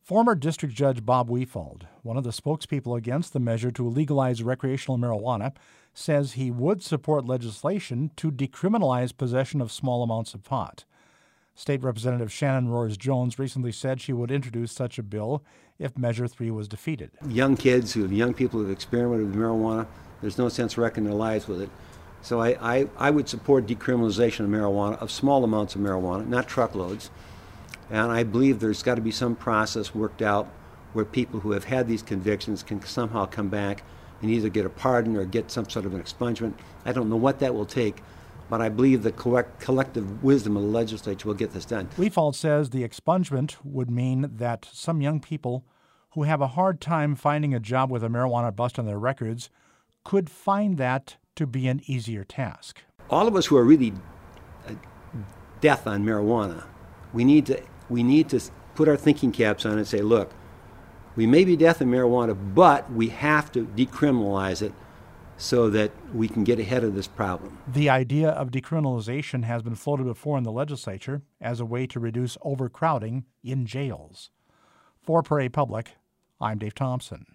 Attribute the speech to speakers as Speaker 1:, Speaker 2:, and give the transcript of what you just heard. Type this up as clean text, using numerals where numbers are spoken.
Speaker 1: Former District Judge Bob Wefald, one of the spokespeople against the measure to legalize recreational marijuana, says he would support legislation to decriminalize possession of small amounts of pot. State Representative Shannon Roars-Jones recently said she would introduce such a bill if Measure 3 was defeated.
Speaker 2: Young people who have experimented with marijuana, there's no sense wrecking their lives with it. So I would support decriminalization of marijuana, of small amounts of marijuana, not truckloads. And I believe there's got to be some process worked out where people who have had these convictions can somehow come back and either get a pardon or get some sort of an expungement. I don't know what that will take, but I believe the collective wisdom of the legislature will get this done.
Speaker 1: Wefald says the expungement would mean that some young people who have a hard time finding a job with a marijuana bust on their records could find that to be an easier task.
Speaker 2: All of us who are really death on marijuana, we need to put our thinking caps on and say, look, we may be death on marijuana, but we have to decriminalize it so that we can get ahead of this problem.
Speaker 1: The idea of decriminalization has been floated before in the legislature as a way to reduce overcrowding in jails. For Prairie Public, I'm Dave Thompson.